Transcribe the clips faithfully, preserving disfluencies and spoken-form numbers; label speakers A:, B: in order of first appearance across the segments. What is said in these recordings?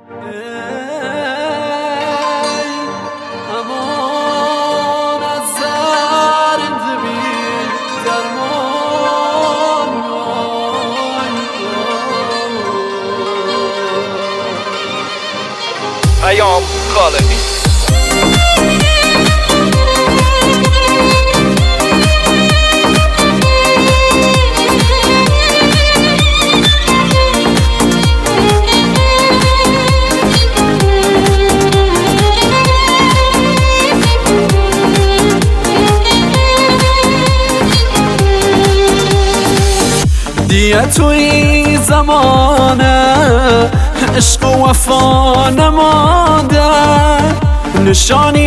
A: ایام خالقی
B: دیگه توی زمانه عشق و وفا نمانده، نشانی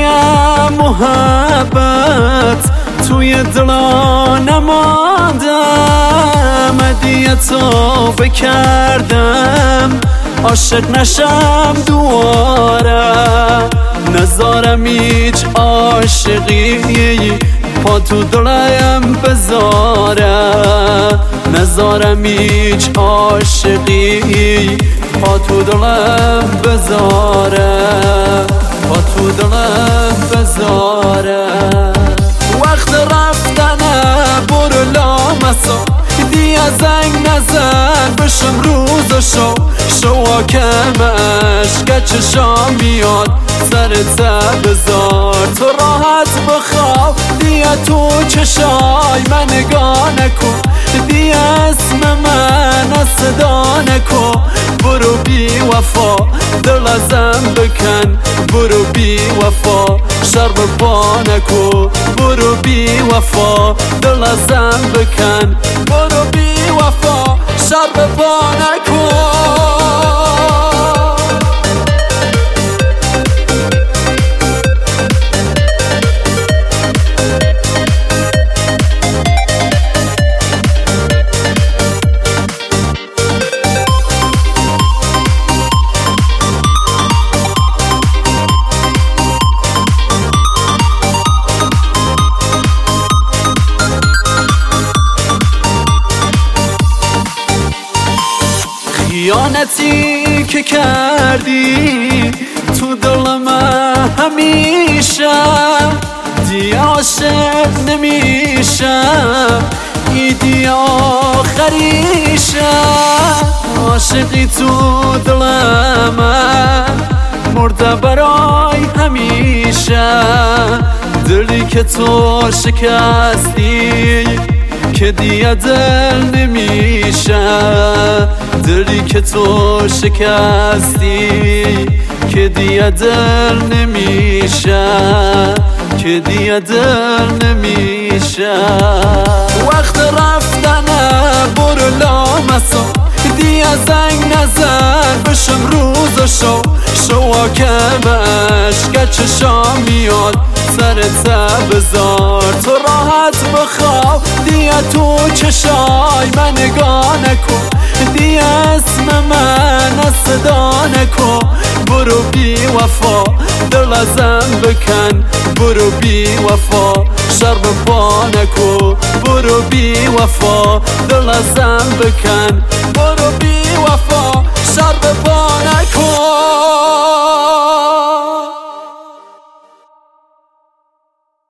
B: محبت توی دلا نمانده. مدیه تو بکردم عاشق نشم دواره، نزارم ایچ عاشقی پا تو دلایم بذاره، نزارم ایچ عاشقی پا تو دلم بذاره، پا تو دلم بذاره. وقت رفتنه برو لامسا، دیگه زنگ نزن بشم روز و شو شوا کمش که چشام میاد سرت بذار. تو راحت بخواب دیگه تو چشای من نگاه نکن، دیگه اسم من صدا نکن. برو بی وفا دل ازم بکن، برو بی وفا شرم پا نکن. برو بی وفا دل ازم بکن، برو بی وفا شرم پا نکن. خیانتی که کردی تو دل من همیشه، دیگه عاشق نمیشم، ای دیگه آخریشه. عاشقی تو دل من مرده برای همیشه، دلی که تو شکستی که دیگه دل نمیشه، دلی که تو شکستی که دیگه دل نمیشه، که دیگه دل نمیشه. وقت رفتنه برو لامسا، دیگه زنگ نزن بشم روز و شو شوا کمش که چشام میاد سرت بذار. تو راحت بخواب دیگه تو چشای من نگاه نکن، دیگه اسم من صدا نکن. برو بی وفا دل ازم بکن، برو بی وفا شرم پا نکن. برو بی وفا دل ازم بکن، برو بی وفا شرم پا نکن.